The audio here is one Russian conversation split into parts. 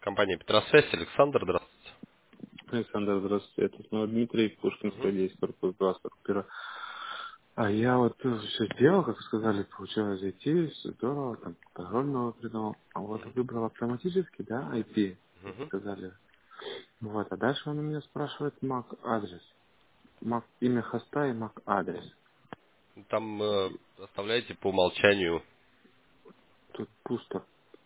Компания Петросвязь, Александр, здравствуйте. Александр, здравствуйте. Это снова Дмитрий, Пушкинская Мгм. 10, корпус 2, 41. А я вот все сделал, как сказали, получилось зайти, все здорово, там, пароль новый придумал. А вот выбрал автоматически, да, IP, как Мгм. сказали. Вот, а дальше он у меня спрашивает MAC адрес. MAC, имя хоста и MAC адрес. Там оставляете по умолчанию, Тут пусто.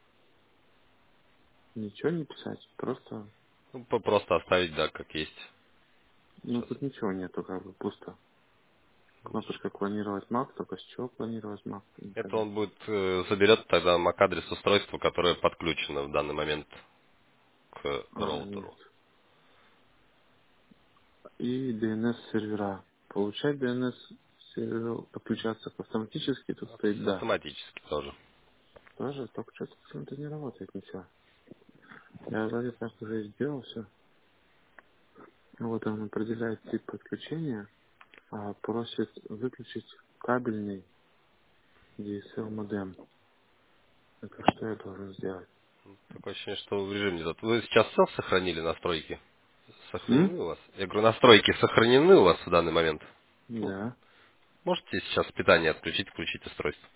Ничего не писать, просто, ну, просто оставить, да, как есть. ну Сейчас. тут ничего нету, как бы пусто. Кнопочка клонировать MAC, только с чего клонировать MAC, Это он непонятно. будет, заберет тогда MAC-адрес устройства, которое подключено в данный момент к А, нет. роутеру. И DNS сервера. Получать DNS сервер, подключаться автоматически, тут стоит да. Автоматически тоже. Тоже, только что-то почему-то не работает ничего. Я вроде как уже сделал все. Вот он определяет тип подключения, а просит выключить кабельный DSL модем. Это что я должен сделать? Такое ощущение, что в режиме нет. Вы сейчас все сохранили настройки? М? Сохранены у вас? Я говорю, настройки сохранены у вас в данный момент? Ну, Да. можете сейчас питание отключить, включить устройство?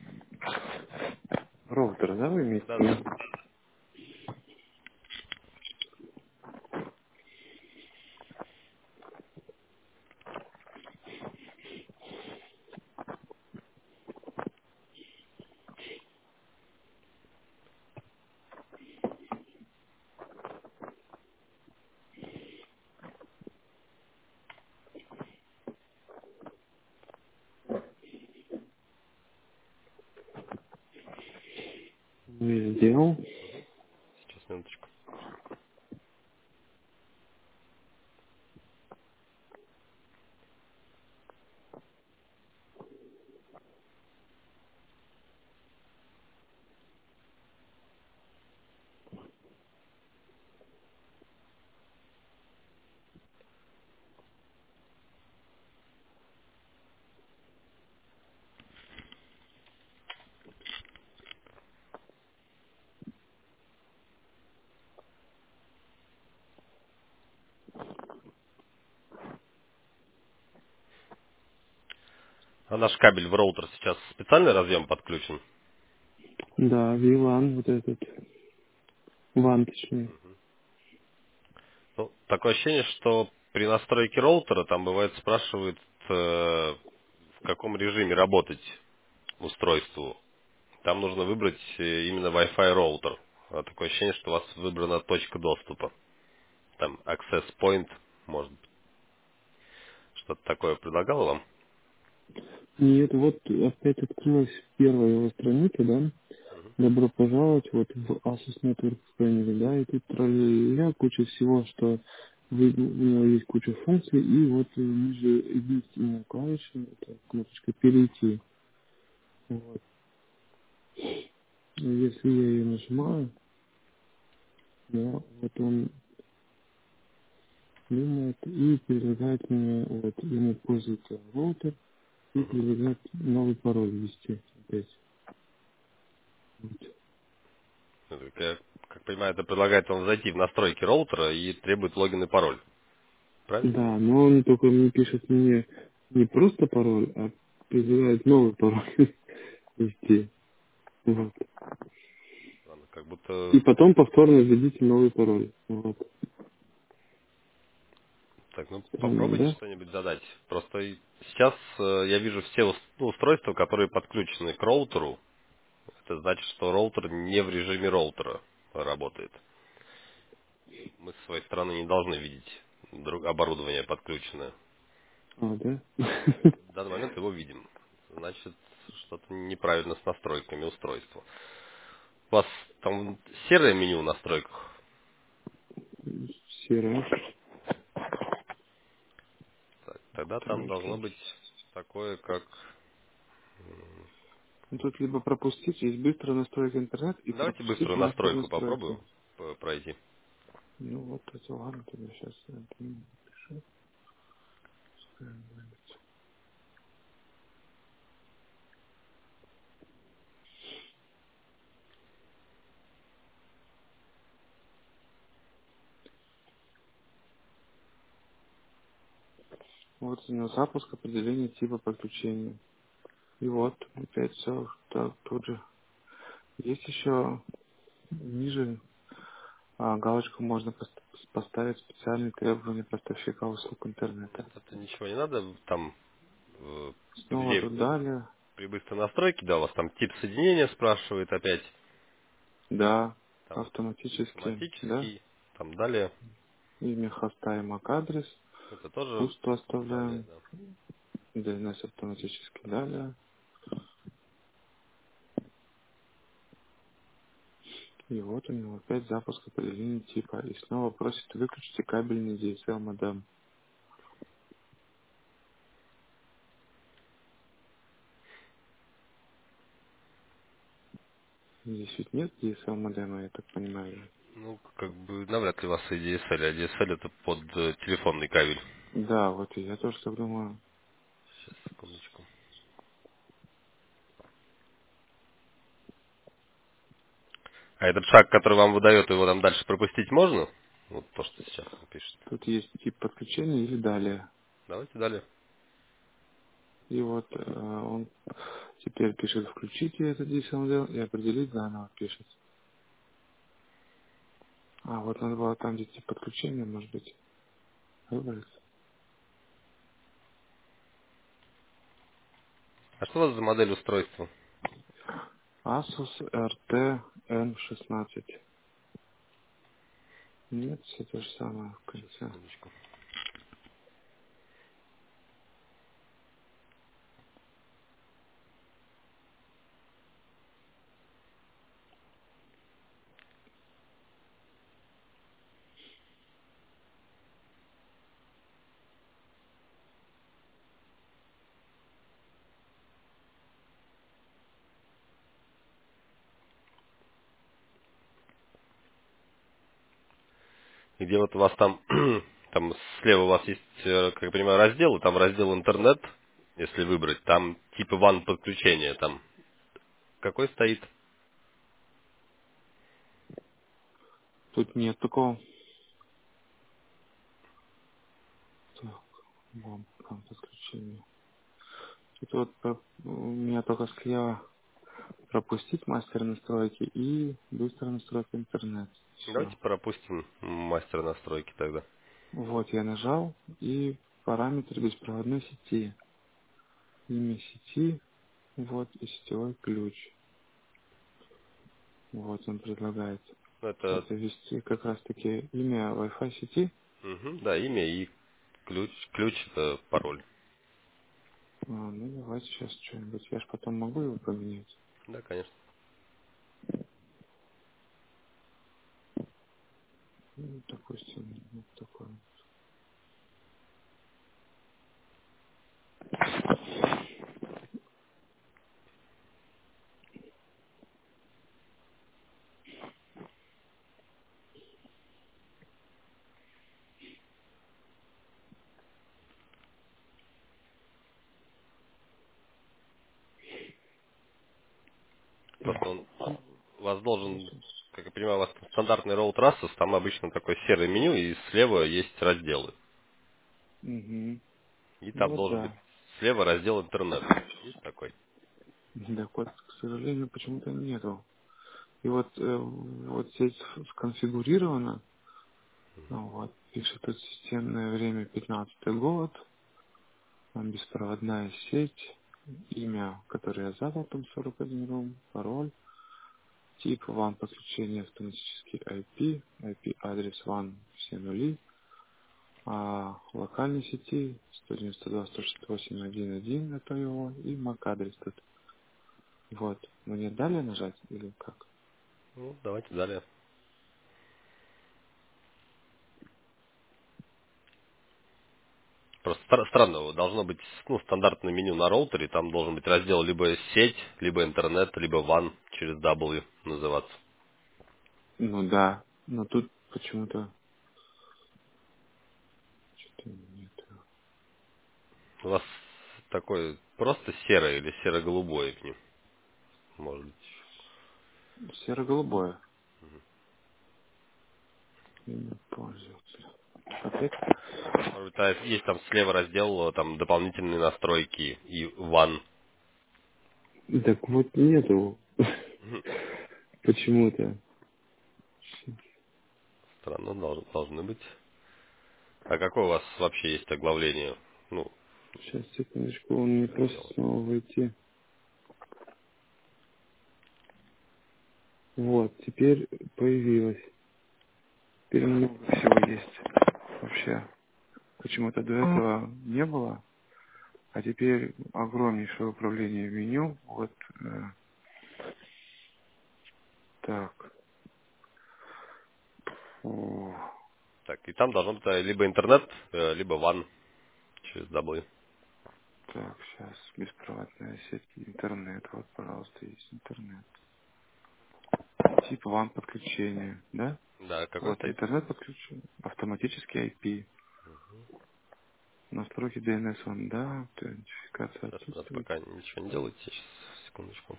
Роутер, да, вы имеете в Да-да. виду? Ну, я сделал. Сейчас, минуточку. А наш кабель в роутер сейчас специальный разъем подключен? Да, VLAN, вот этот, ван точнее. Ну, такое ощущение, что при настройке роутера там бывает спрашивают, в каком режиме работать устройству. Там нужно выбрать именно Wi-Fi роутер. А такое ощущение, что у вас выбрана точка доступа. Там access point, может быть, что-то такое предлагало вам? Нет, вот опять открылась первая его страница, да? Добро пожаловать вот в Asus Network Family, да, и тут тролля куча всего, что у него есть куча функций, и вот ниже единственная клавиша, это кнопочка «Перейти». Вот. И если я ее нажимаю, да, вот он думает и предлагает мне, вот, ему пользоваться роутер, и Мгм. предлагает новый пароль ввести опять. Вот. Это, как понимаю, это предлагает вам зайти в настройки роутера и требует логин и пароль. Правильно? Да, но он только мне пишет мне не просто пароль, а предлагает новый пароль ввести. Вот. Ладно, как будто... И потом повторно введите новый пароль. Вот. Так, ну Странно, попробуйте да? что-нибудь задать. Просто сейчас я вижу все устройства, которые подключены к роутеру. Это значит, что роутер не в режиме роутера работает. Мы с своей стороны не должны видеть оборудование подключенное. А, да? В данный момент его видим. Значит, что-то неправильно с настройками устройства. У вас там серое меню в настройках. Серая. Так, тогда там Так. должно быть такое, как... Ну, тут либо пропустить, есть быстрая настройка интернет и Давайте пропустить быструю мастер настройку попробую настройку. пройти. Ну вот это ладно, тогда сейчас напишу. Вот у него запуск, определение типа подключения. И вот, опять все так, тут же. Есть еще ниже галочку можно поставить специальные требования поставщика услуг интернета. Нет, это ничего не надо. Там Снова где тут далее. при быстрой настройке, да, у вас там тип соединения спрашивает опять. Да, Там автоматически, да. автоматический. Там далее. Имя хоста и MAC адрес. Это тоже Пусто далее, оставляем. да. DNS автоматически далее. И вот у него опять запуск определения типа. И снова просит выключите кабельный DSL модем. Здесь ведь нет DSL модема, я так понимаю. Ну, как бы навряд ли у вас и DSL, а DSL это под телефонный кабель. Да, вот и я тоже так думаю. Сейчас, секундочку. А этот шаг, который вам выдает, его там дальше пропустить можно? Вот то, что сейчас он пишет. Тут есть тип подключения или далее. Давайте далее. И вот он теперь пишет включите этот DSL модем и определить заново пишет. А, вот надо было там, где тип подключения, может быть, выбрать. А что у вас за модель устройства? Asus RT N16. Нет, все то же самое в Сейчас, конце. секундочку. Где вот у вас там, там слева у вас есть, как я понимаю, раздел, и там раздел интернет, если выбрать, там типа WAN подключения, там какой стоит? Тут нет такого. Так, вон, там подключение. Тут вот у меня только слева пропустить мастер настройки и быстрая настройка интернет. Давайте Все. пропустим мастер настройки тогда. Вот я нажал и параметры беспроводной сети. Имя сети, вот и сетевой ключ. Вот он предлагает. Ну, это, Это ввести как раз таки имя Wi-Fi сети. да, имя и ключ. Ключ это пароль. Ну давайте сейчас что-нибудь. Я ж потом могу его поменять. Да, конечно. Ну, допустим, вот такой. Просто Так, он у вас должен, 8. как я понимаю, у вас стандартный роут Asus, там обычно такое серое меню, и слева есть разделы. Угу. И там Вот должен быть да. слева раздел интернет. Есть такой? Так вот, к сожалению, почему-то нету. И вот, вот здесь сконфигурировано, ну вот, пишет тут системное время 15-й год, там беспроводная сеть, имя, которое я задал, там 41 рум, пароль, тип WAN подключение автоматический IP, IP-адрес WAN все нули, а локальной сети 192.168.1.1 это его, и MAC-адрес тут. Вот, мне далее нажать или как? Ну, давайте далее. Просто странно, должно быть стандартное меню на роутере, там должен быть раздел либо сеть, либо интернет, либо WAN через W называться. Ну да, но тут почему-то что-то нет. У вас такое просто серое или серо-голубое к ним, может быть. Серо-голубое. Имя пользователя. Опять? Может быть, есть там слева раздел, там дополнительные настройки и One. Так вот нету. Мгм. Почему-то. Странно, должны быть. А какое у вас вообще есть оглавление? Ну, Сейчас, секундочку, он мне просто раздел. снова войти. Вот, теперь появилось. Теперь много всего есть. Вообще. Почему-то до этого не было. А теперь огромнейшее управление меню. Вот так. О, Так, и там должно быть либо интернет, либо One через W. так, сейчас беспроводная сеть, интернет. Вот, пожалуйста, есть интернет. Тип вам подключения, да? Да, какой Вот стоит? интернет подключен. Автоматический IP. Настройки DNS он, да. Аутентификация Сейчас, брат, отсутствует. пока ничего не делайте. Сейчас, секундочку.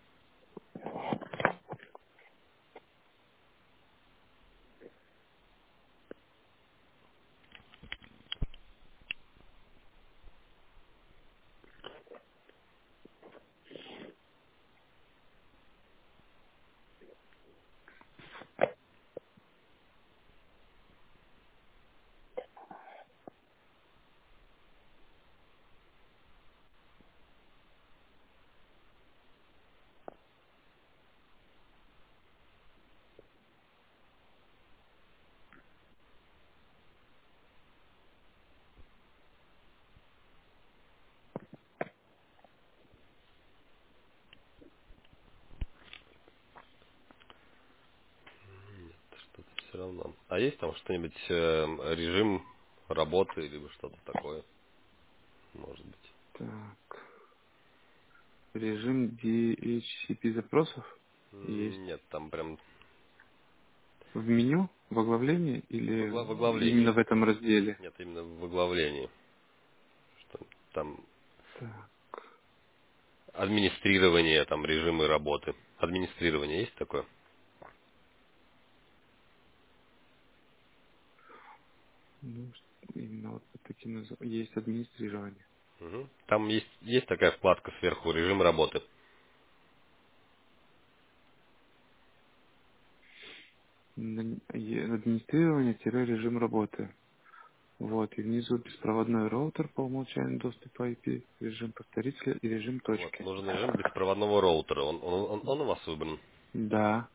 Что-то все равно. А есть там что-нибудь, режим работы, либо что-то такое? Может быть. Так. Режим DHCP запросов есть. Нет, там прям В меню, в оглавлении или в именно оглавлении. в этом разделе? Нет, именно в оглавлении. Что там Так, администрирование, там режимы работы. Администрирование есть такое? ну, именно вот под таким есть администрирование. Мгм. Там есть такая вкладка сверху, режим работы. Администрирование-режим работы. Вот, и внизу беспроводной роутер по умолчанию доступа IP, режим повторителя и режим Вот, точки. нужен режим беспроводного роутера. Он у вас выбран. Да,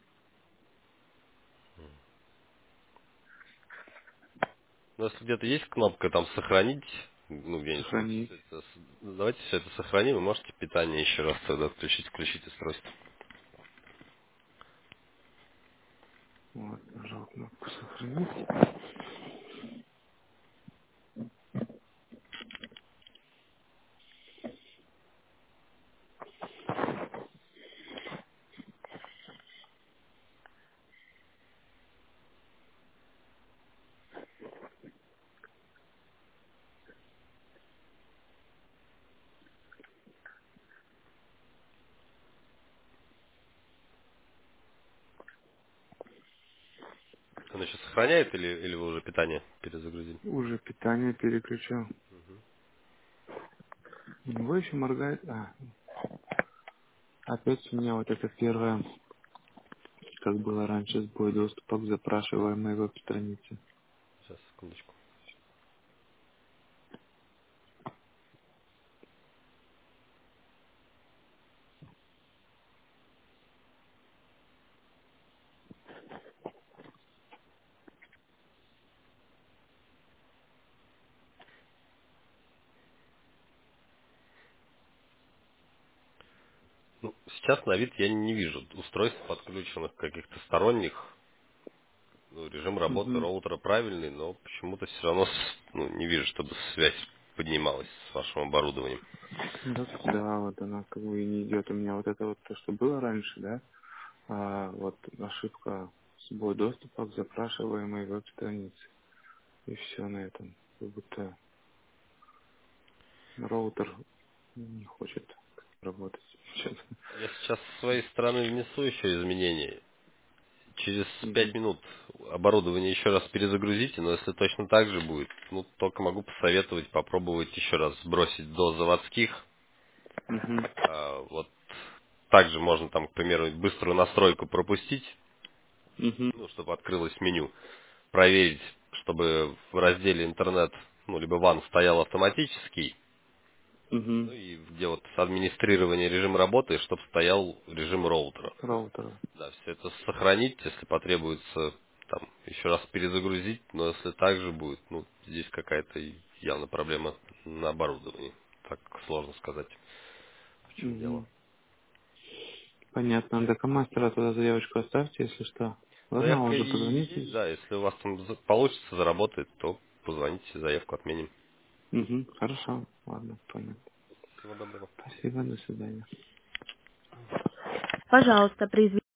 Но если где-то есть кнопка там сохранить, ну где-нибудь вы сохранить. всё это давайте все это сохраним, вы можете питание еще раз тогда включить устройство. Вот, нажал кнопку сохранить. Он еще сохраняет или вы уже питание перезагрузили? Уже питание переключил. У него еще моргает. Опять у меня вот это первое, как было раньше, сбой доступа к запрашиваемой веб-странице. Сейчас, секундочку. Ну, сейчас на вид я не вижу устройств, подключенных каких-то сторонних. Ну, режим работы Угу. роутера правильный, но почему-то все равно не вижу, чтобы связь поднималась с вашим оборудованием. Да, вот она как бы и не идет. У меня вот это вот то, что было раньше, да, вот ошибка сбой доступа к запрашиваемой веб-странице. И все на этом. Как будто роутер не хочет работать. Я сейчас с своей стороны внесу еще изменения. через 5 Мгм. минут оборудование еще раз перезагрузите, но если точно так же будет, ну, только могу посоветовать попробовать еще раз сбросить до заводских. Мгм. Вот также можно там, к примеру, быструю настройку пропустить, Мгм. ну, чтобы открылось меню, проверить, чтобы в разделе интернет, ну, либо WAN стоял автоматический, ну Мгм. и где вот администрирование режима работы, чтобы стоял режим роутера. Роутера. Да, все это сохранить, если потребуется там еще раз перезагрузить, но если так же будет, ну, здесь какая-то явно проблема на оборудовании. Так сложно сказать, в чем дело. Мгм. Понятно. До мастера туда заявочку оставьте, если что. Ладно, Заявка уже и позвоните. есть, да, если у вас там получится, заработает, то позвоните, заявку отменим. Угу. Хорошо. Ладно, понятно. Всего доброго. Спасибо, до свидания. Пожалуйста, произведите